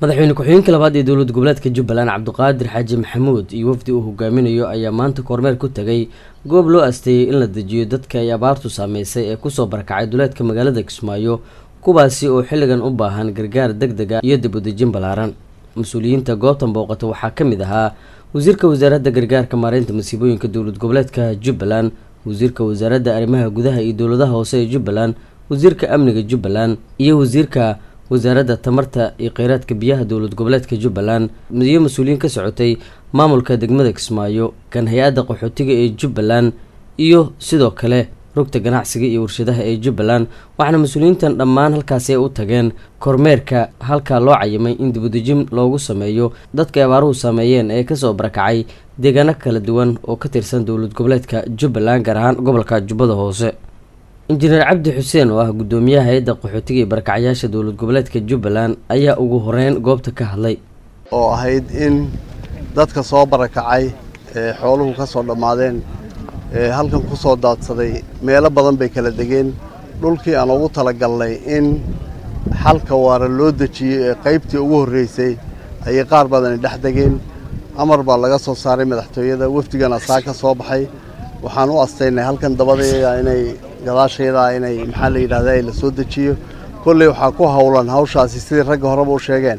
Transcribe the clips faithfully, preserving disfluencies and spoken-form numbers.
madaxweyne ku-xigeenka labaad ee dowlad goboleedka Jubbaland Cabdiqaadir Xaaji Maxamuud iyo wafdi uu hogaaminayo ayaa maanta kormeer ku tagay goob loo asteeyay in la dejiyo dadka ay abaartu saameysay ee kusoo barakacay duleedka magaalada Kismaayo kuwaasi oo xilligan u baahan gargaar degdeg ah iyo dib u dejin balaaran. mas-uuliyiinta goobtan booqata waxaa ka mid ahaa wasiirka wasaaradda gargaarka maareynta masiibooyinka dowlad goboleedka Jubbaland, wasiirka wasaaradda arrimaha gudaha iyo dowladaha hoose ee Jubbaland, wasiirka amniga Jubbaland iyo wasiirka wasaaradda tamarta iyo kheyraadka biyaha dowlad goboleedka Jubbaland iyo mas-uuliyiin ka socotay maamulka degmada Kismaayo, kan hay-adda qaxootiga ee Jubbaland iyo sidoo kale rugta ganacsiga iyo warshadaha ee Jubbaland. waxaana mas-uuliyiintan dhammaan halkaasi ay u tageen kormeerka halka loo cayimay in dib u dejin loogu sameeyo dadka abaaruhu saameeyeen ee kasoo barakacay deegaano kala duwan oo ka tirsan dowlad goboleedka Jubbaland, gaar ahaan gobolka Jubbada Hoose. injineer Cabdi Xuseen oo ah gudoomiyaha hay'adda qaxootiga iyo barakacayaasha dowlad goboleedka Jubbaland ayaa ugu horeyn goobta ka hadlay oo ahayd in dadka soo barakacay ee xooluhu ka soo dhamaadeen ee halkan ku soo daadsaday meelo badan bay kala degeen. dhulkii aan ugu talagalnay in xalka waara loo dejiyo ee qaybtii ugu horeysay ayay qaar badan dhex degeen. amar baa laga soo saaray madaxtooyada, wafdigana saa ka soo baxay. waxaan u asteynay halkan dabadeeda inay gadaasheeda inay maxaa la yiraahdaa la soo dejiyo. kulli waxa ku hawlan hawshaasi sidii ragga horeba u sheegeen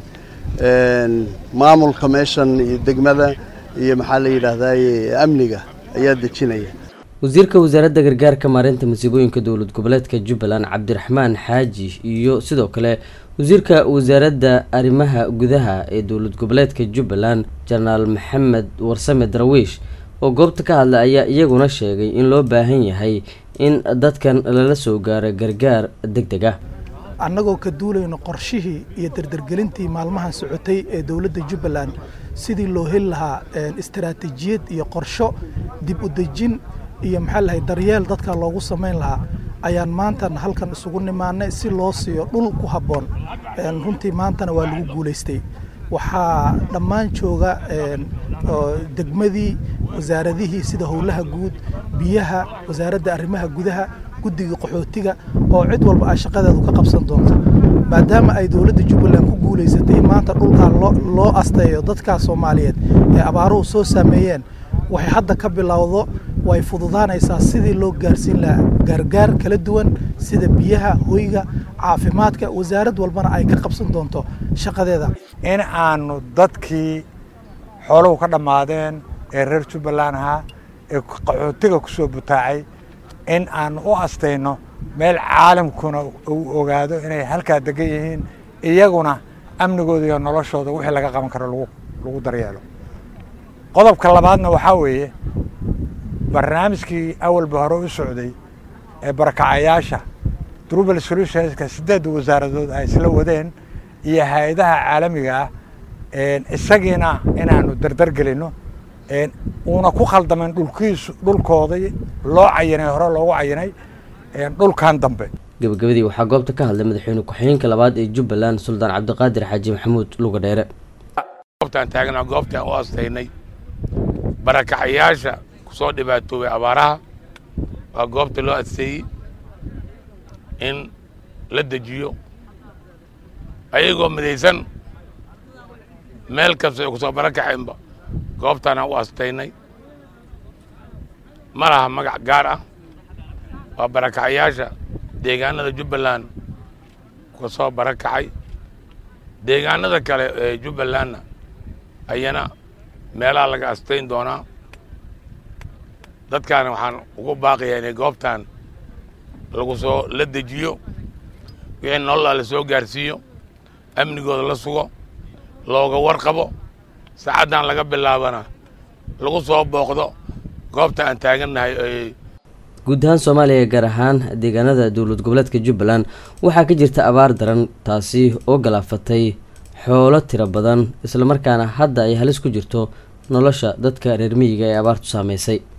een maamulka meeshan iyo degmada iyo maxaa la yiraahdaa amniga ayaa dejinaya. wasiirka wasaaradda gargaarka maareynta masiibooyinka dowlad goboleedka Jubbaland Cabdiraxmaan Xaaji iyo sidoo kale wasiirka wasaaradda arrimaha gudaha ee dowlad goboleedka Jubbaland Janaal Maxamed Warsame Darwiish oo goobta ka hadlay ayaa iyaguna sheegay in loo baahan yahay in dadkan lala soo gaaro gargaar degdeg ah. annagoo ka duulayno qorshihii iyo dardargelintii maalmahan socotay ee dowladda Jubbaland sidii loo heli lahaa istiraatiijiyad iyo qorsho dib u dejin iyo maxaa la yiraahdaa daryeel dadka loogu sameyn lahaa ayaan maanta halkan isugu nimaanay si loo siiyo dhul ku habboon. runtii maantana waa lagu guuleystay. waxaa dhammaan jooga degmadii wasaaradihii sida howlaha guud, biyaha, wasaaradda arrimaha gudaha, guddiga qaxootiga oo cid walba ay shaqadeedu ka qabsan doonto. maadaama ay dowladda Jubbaland ku guuleysatay maanta dhulka loo asteeyo dadka Soomaaliyeed ee abaaruhu soo saameeyeen, waxay hadda ka bilowdo way fududaanaysaa sidii loo gaarsiin lahaa gargaar kala duwan sida biyaha, hoyga, caafimaadka. wasaarad walbana ay ka qabsan doonto shaqadeeda. in aanu dadkii xooluhu ka dhamaadeen ee reer Jubbaland ahaa ee qaxootiga ku soo butaacay in aanu u asteyno meel caalamkuna uu ogaado inay halkaa degan yihiin, iyaguna amnigooda iyo noloshooda wixii laga qaban karo lagu lagu daryeelo. qodobka labaadna waxaa weeye barnaamijkii awalba hore u socday ee barakacayaasha Global Solutions-ka sideed wasaaradood ay isla wadeen iyo hay'adaha caalamiga ah ee isagiina inaanu dardar gelino ee una ku khaldameen dhulkiisu dhulkooda loo cayinay hore loogu cayinay ee dhulkan dambe. gabagabadii waxaa goobta ka hadlay madaxweyne ku-xigeenka labaad ee Jubbaland Suldaan Cabdiqaadir Xaaji Maxamuud Luga Dheere. goobtan taagna goobtan oo asteynay barakacayaasha kusoo dhibaatoobay abaaraha waa goobta loo asteeyay in la dejiyo ayagoo midaysan meel kasta ay kusoo barakaceenba. goobtana u asteynay ma laha magac gaar ah, waa barakacayaasha deegaanada Jubbaland kusoo barakacay. deegaanada kale ee Jubbalandna ayana meelaha laga asteyn doonaa. dadkaana waxaan ugu baaqayaa inay goobtan lagu soo la dejiyo, wixii nolol la soo gaarsiiyo, amnigooda la sugo, looga warqabo. saacaddan laga bilaabana lagu soo booqdo goobta aan taagannahay. guud ahaan Soomaaliya, gaar ahaan deegaanada dowlad goboleedka Jubbaland waxaa ka jirta abaar daran taasi oo galaafatay xoolo tiro badan, isla markaana hadda ay halis ku jirto nolosha dadka reer miyiga ee abaartu saameysay.